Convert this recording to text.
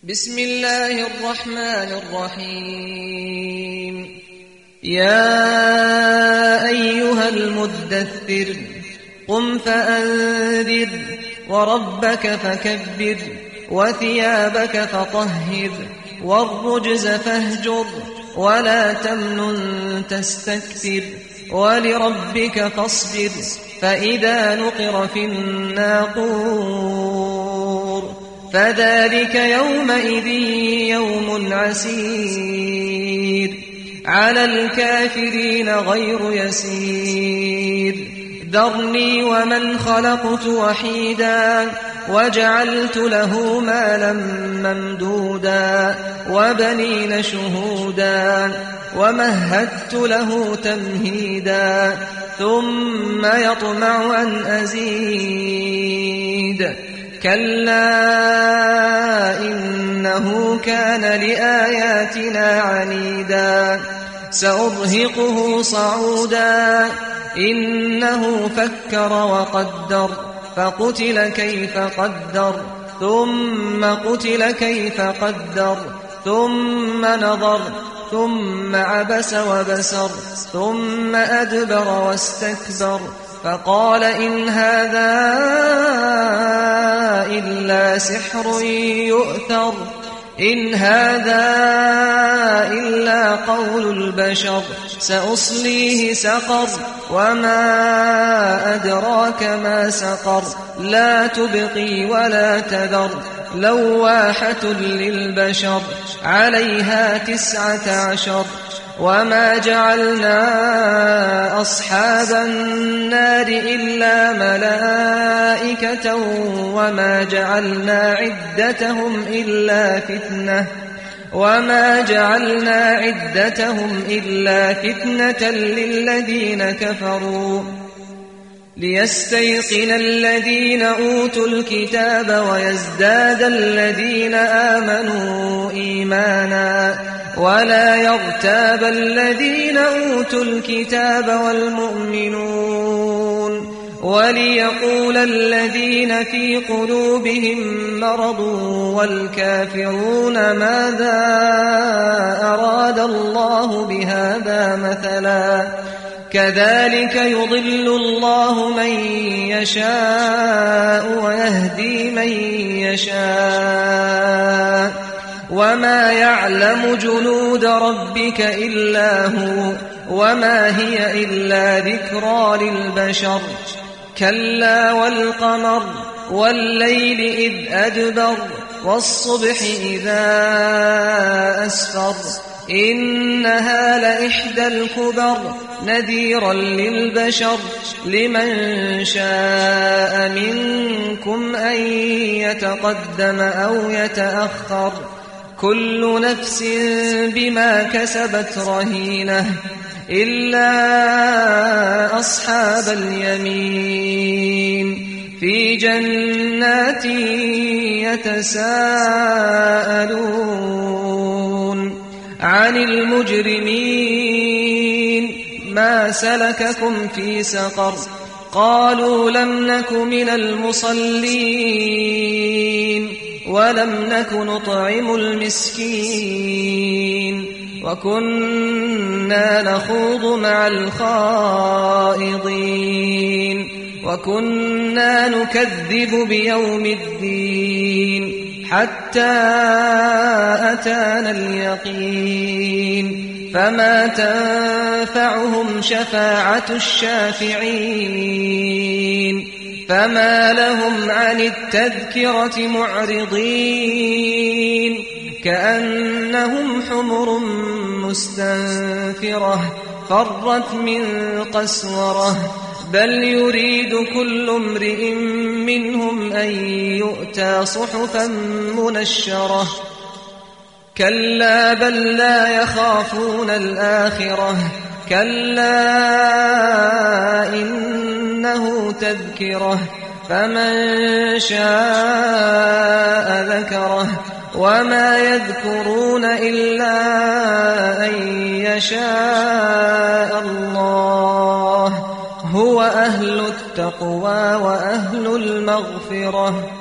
بسم الله الرحمن الرحيم. يا أيها المدثر قم فأنذر وربك فكبر وثيابك فطهر والرجز فاهجر ولا تمنن تستكثر ولربك فاصبر فإذا نقر في الناقور فذلك يومئذ يوم عسير على الكافرين غير يسير. ذرني ومن خلقت وحيدا وجعلت له مالا ممدودا وبنين شهودا ومهدت له تمهيدا ثم يطمع أن أزيد كلا إنه كان لآياتنا عنيدا سأرهقه صعودا إنه فكر وقدر فقتل كيف قدر ثم قتل كيف قدر ثم نظر ثم عبس وبسر ثم أدبر واستكبر فقال إن هذا إلا سحر يؤثر إن هذا إلا قول البشر سأصليه سقر وما أدراك ما سقر لا تبقي ولا تذر لواحة للبشر عليها 19 وما جعلنا أصحاب النار إلا ملائكة وما جعلنا عدتهم إلا فتنة للذين كفروا ليستيقن الذين أوتوا الكتاب ويزداد الذين آمنوا إيمانا ولا يرتاب الذين أوتوا الكتاب والمؤمنون وليقول الذين في قلوبهم مرض والكافرون ماذا أراد الله بهذا مثلا كذلك يضل الله من يشاء ويهدي من يشاء وما يعلم جنود ربك إلا هو وما هي إلا ذكرى للبشر. كلا والقمر والليل إذ أدبر والصبح إذا أسفر إنها لإحدى الكبر نذيرا للبشر لمن شاء منكم أن يتقدم أو يتأخر كل نفس بما كسبت رهينة إلا أصحاب اليمين في جنات يتساءلون عن المجرمين ما سلككم في سقر قالوا لم نك من المصلين ولم نك نطعم المسكين وكنا نخوض مع الخائضين وكنا نكذب بيوم الدين حتى أتانا اليقين فما تنفعهم شفاعة الشافعين فما لهم عن التذكرة معرضين كأنهم حمر مستنفرة فرت من قسورة بل يريد كل امرئ منهم أن يؤتى صحفا منشرة كلا بل لا يخافون الآخرة كلا إنه تذكرة فمن شاء ذكره وما يذكرون إلا أن يشاء الله هو أهل التقوى وأهل المغفرة.